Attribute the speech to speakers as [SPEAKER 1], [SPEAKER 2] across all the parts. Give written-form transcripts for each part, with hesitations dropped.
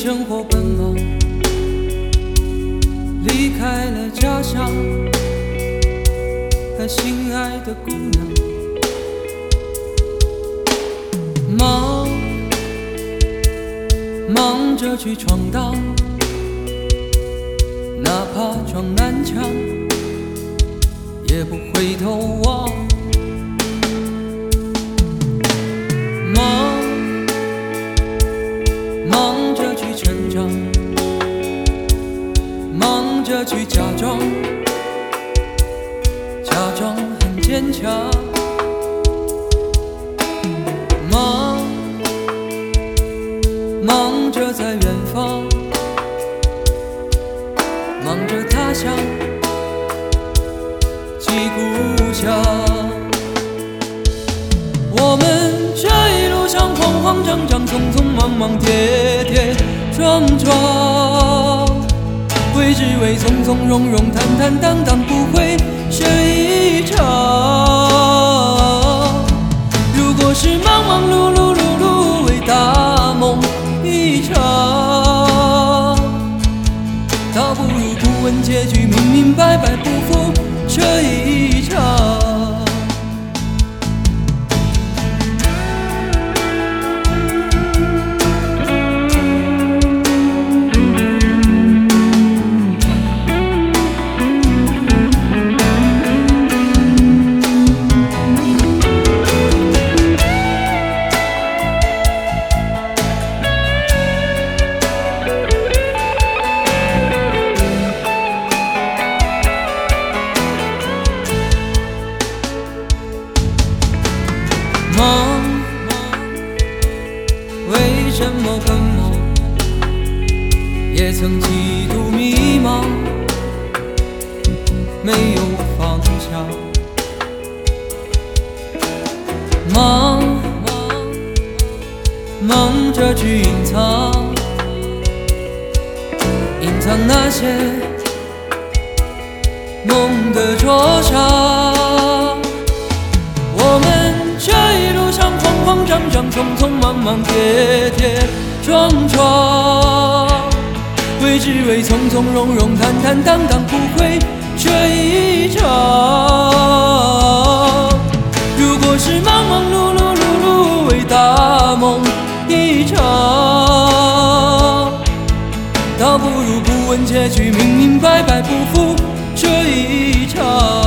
[SPEAKER 1] 生活奔忙，离开了家乡和心爱的姑娘。忙着去闯荡，哪怕撞南墙也不回头望。忙着去成长，忙着去假装很坚强。忙着在远方，忙着他乡记故乡。我们这一路上慌慌张张，匆匆忙忙，跌跌撞撞，为只为从从容容，坦坦荡荡，不会是一场。如果是忙忙碌碌，碌碌为大梦一场，倒不如不问结局，明明白白，不负这一场。为什么奔忙？也曾几度迷茫，没有方向。忙着去隐藏那些梦的灼伤。我们这一路上慌慌张张，匆匆忙忙，跌跌撞撞，为只为从从容容，坦坦荡荡，不会这一场。如果是忙忙碌碌，碌碌为大梦一场，倒不如不问结局，明明白白，不负这一场。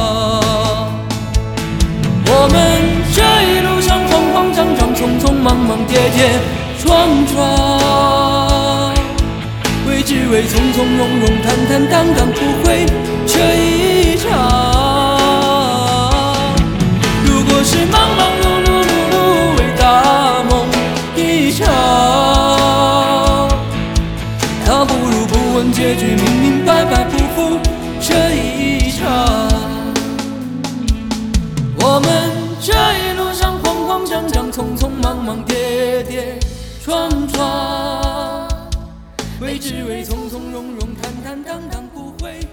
[SPEAKER 1] 我们这一路上慌慌张张，匆匆忙忙，跌跌撞撞，为只为从从容容，坦坦荡荡，不会这一场。如果是忙忙碌碌，碌碌为大梦一场，倒不如不问结局，明明白白，不负这一场。我们这一路上慌慌张张，匆匆忙忙，跌跌撞撞，为只为从从容容，坦坦荡荡，不会